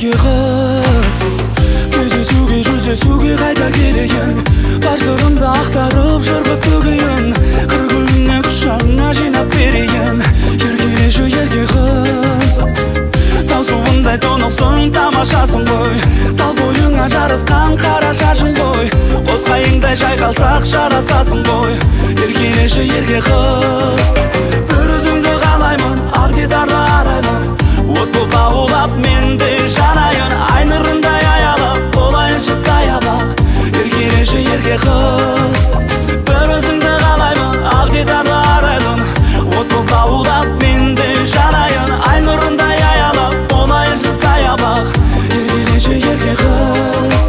ерке қыз. Жүздесуге қайта келейін, бар сырымды ақтарып жырғып төгейін, қыр гүліне құшағыңа жинап берейін. Еркелеші ерке қыз, тау суындай тұнықсың, тамашасың ғой, тал бойыңа жарысқан қара шашың ғой, қос қайыңдай жайқалсақ жарасасың ғой. Еркелеші ерке қыз, бір өзіңді қалаймын, ақ дидарлы арайлым, от боп лаулап мен де жанайын, ай нұрындай аялап болайыншы саябақ. Еркелеші ерке қыз, бір өзіңді қалаймын, ақ дидарлы арайлым, от боп лаулап мен де жанайын, ай нұрындай аялап болайыншы саябақ. Еркелеші ерке қыз.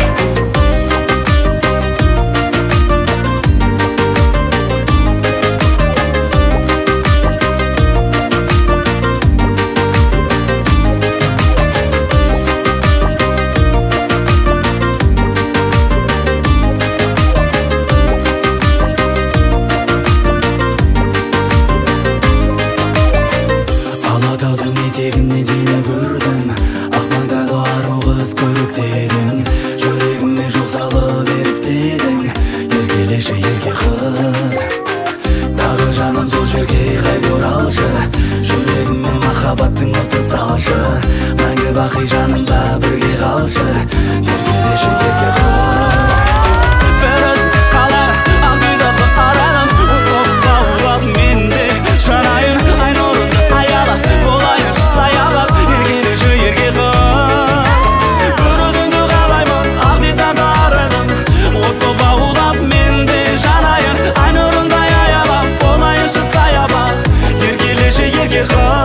Алатаудың етегіне сені көрдім, ақ маңдайлы ару қыз көріктедің, жүрегіме жол салып еріктедің. Еркелеші ерке қыз, тағы жаным сол жерге қайта оралшы, жүрегіме махаббаттың отын салшы, мәңгі бақи жанымда бірге қалшы. Еркелеші ерке қыз, бір өзіңді қалаймын, ақ дидарлы арайлым, от болып лаулап мен де жанайын, ай нұрыңды аялап болайыншы саябақ. Еркелеші ерке қыз, бір өзіңді қалаймын, ақ дидарлы арайлым, от болып лаулап мен де жанайын, ай нұрыңдай аялап болайыншы саябақ. Еркелеші ерке қыз.